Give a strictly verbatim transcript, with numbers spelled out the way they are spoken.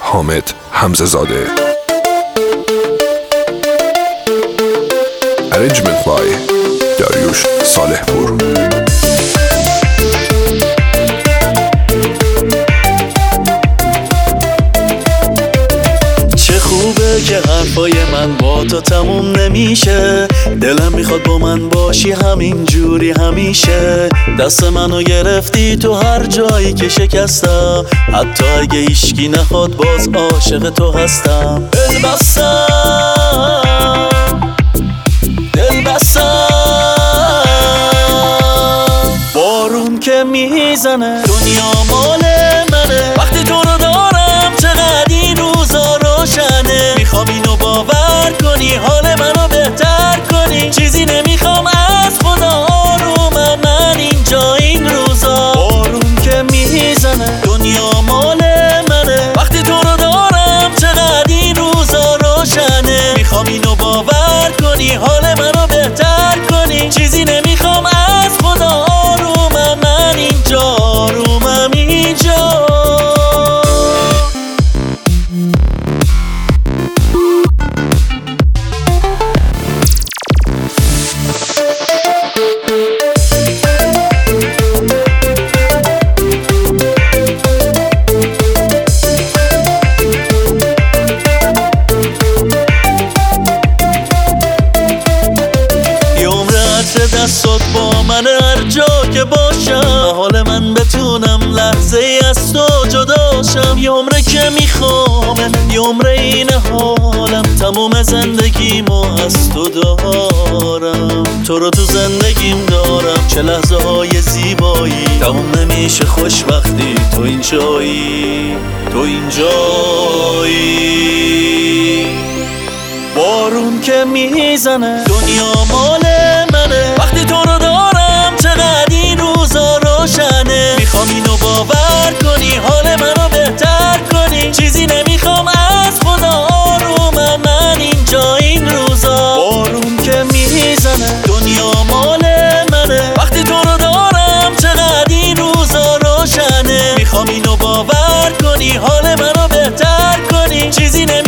حامد حمزه زاده. Arrangement by داریوش صالح پور. خوبه که حرفای من با تو تموم نمیشه، دلم میخواد با من باشی همین جوری همیشه. دست منو گرفتی تو هر جایی که شکستم، حتی اگه هیچکی نخواد باز عاشق تو هستم. دل بستم دل بستم بارون که میزنه دنیا مال منه، وقتی تو رو دارم چقدر این روزا روشنه. میخوام اینو باور کنی، حال منو بهتر کنی، چیزی نمیخوام از خدا، آرومم من اینجا این روزا. بارون که میزنه دنیا مال منه، وقتی تو رو دارم چقدر این روزا روشنه. میخوام اینو باور کنی، حال منو بهتر کنی، چیزی نمیخوام از خدا، آرومم من اینجا، آرومم اینجا. دستات با من هر جا که باشم، حال من بتونم لحظه ای از تو جداشم. یه عمره که میخوامه، یه عمره این حالم، تموم زندگیمو از تو دارم. تو رو تو زندگیم دارم، چه لحظه های زیبایی، تموم نمیشه خوشبختی. تو اینجایی، تو اینجایی. بارون که میزنه دنیا مال منه، وقتی تو رو دارم چقدر این روزا روشنه. میخوام اینو باور کنی، حال منو بهتر کنی، چیزی نمیخوام از خدا، آرومم من اینجا این روزا. بارون که میزنه دنیا مال منه، وقتی تو رو دارم چقدر این روزا روشنه. میخوام اینو باور کنی، حال منو بهتر کنی، چیزی نمیخوام